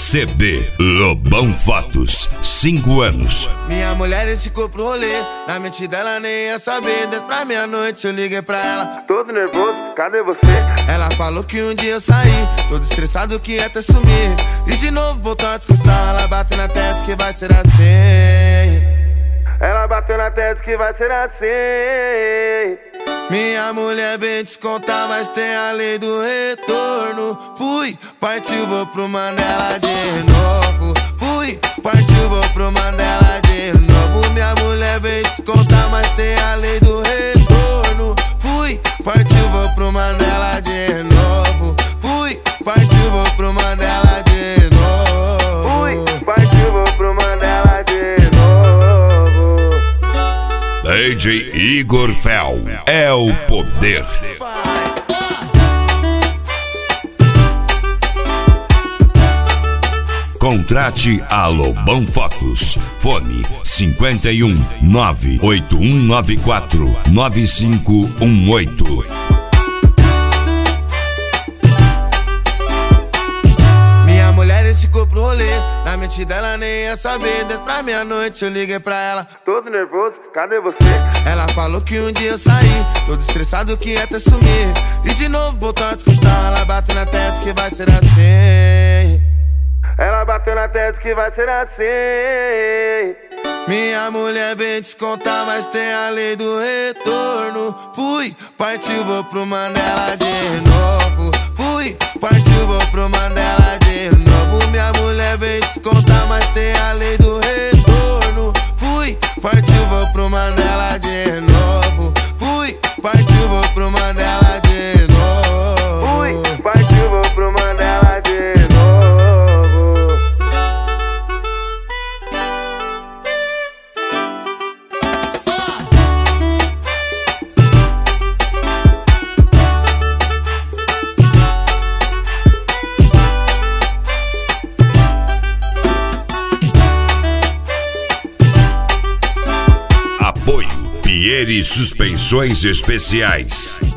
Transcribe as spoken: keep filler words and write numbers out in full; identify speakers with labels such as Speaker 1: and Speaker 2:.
Speaker 1: C D Lobão Fotos, cinco anos.
Speaker 2: Minha mulher ficou pro rolê, na mente dela nem ia saber. Dez pra meia-noite eu liguei pra ela, todo nervoso, cadê você? Ela falou que um dia eu saí, todo estressado que ia até sumir. E de novo voltou a discussão, ela bateu na testa que vai ser assim. Ela bateu na testa que vai ser assim. Minha mulher vem descontar, mas tem a lei do retorno. Fui, partiu, vou pro Mandela de novo. Fui, partiu, vou pro Mandela de novo. Minha mulher vem descontar, mas tem a lei do retorno. Fui, partiu, vou pro Mandela de novo. Fui, partiu, vou pro Mandela de novo. Fui, partiu, vou pro Mandela de novo.
Speaker 1: D J Igor Fel é o poder. Contrate a Lobão Fotos. Fone cinquenta e um, nove oito um nove quatro, nove cinco um oito.
Speaker 2: Minha mulher ficou pro rolê, na mente dela nem ia saber. Dez pra meia-noite eu liguei pra ela, todo nervoso, cadê você? Ela falou que um dia eu saí, todo estressado que ia até sumir. E de novo voltou a discussão, ela bateu na testa que vai ser assim. Ela bateu na testa que vai ser assim. Minha mulher vem descontar, mas tem a lei do retorno. Fui, partiu, vou pro Mandela de novo. Fui, partiu, vou pro Mandela de novo. Minha mulher vem descontar, mas tem a lei do retorno. Fui, partiu, vou pro Mandela de novo. Fui, partiu, vou pro Mandela de novo. Fui, partiu, vou pro Mandela de novo.
Speaker 1: Apoio Pieri Suspensões Especiais.